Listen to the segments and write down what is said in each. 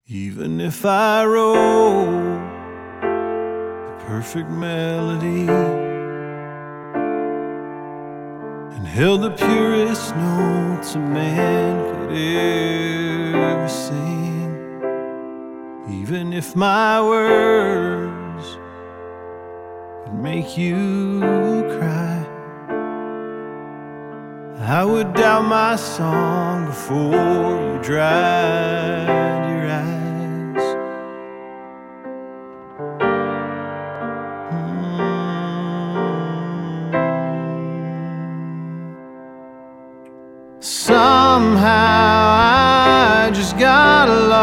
Even if I wrote the perfect melody and held the purest notes a man could ever sing, even if my words could make you cry, I would doubt my song before you dried your eyes. Somehow I just got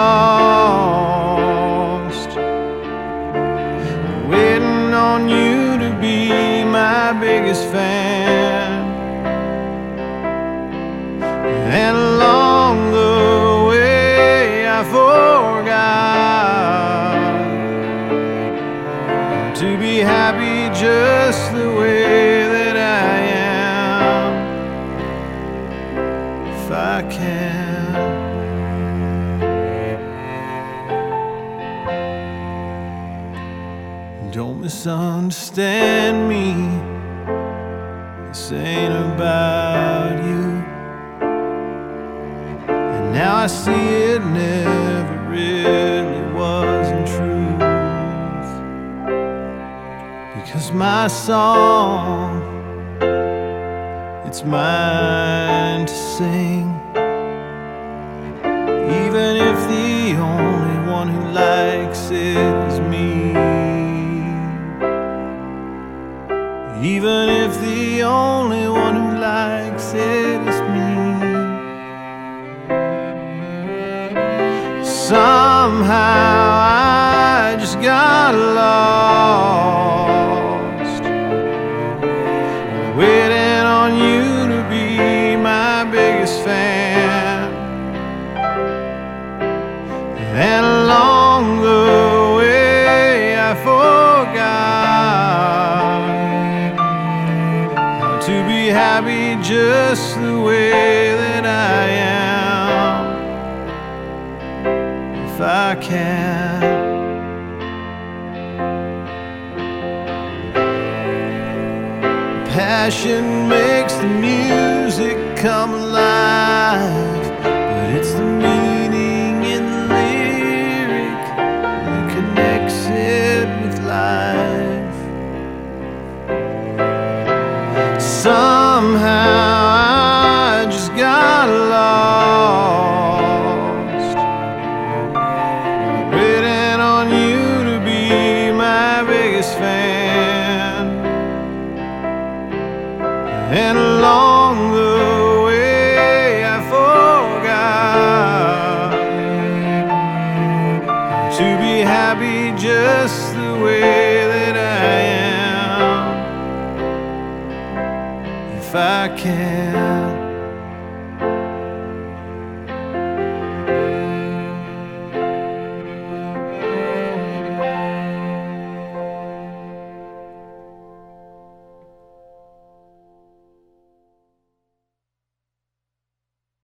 lost, waiting on you to be my biggest fan. And along the way I forgot to be happy just the way that I am. If I can, don't misunderstand me. This ain't about you. Now I see it never really was in truth, because my song, it's mine to sing, even if the only one who likes it is me, even if the only one who likes it is me. Somehow I just got lost, waiting on you to be my biggest fan. And along the way I forgot how to be happy just the way that I am. If I can, passion makes the music come alive, but it's the meaning in the lyric that connects it with life. Somehow I just got lost, waiting on you to be my biggest fan. And along the way I forgot to be happy just the way that I am. If I can.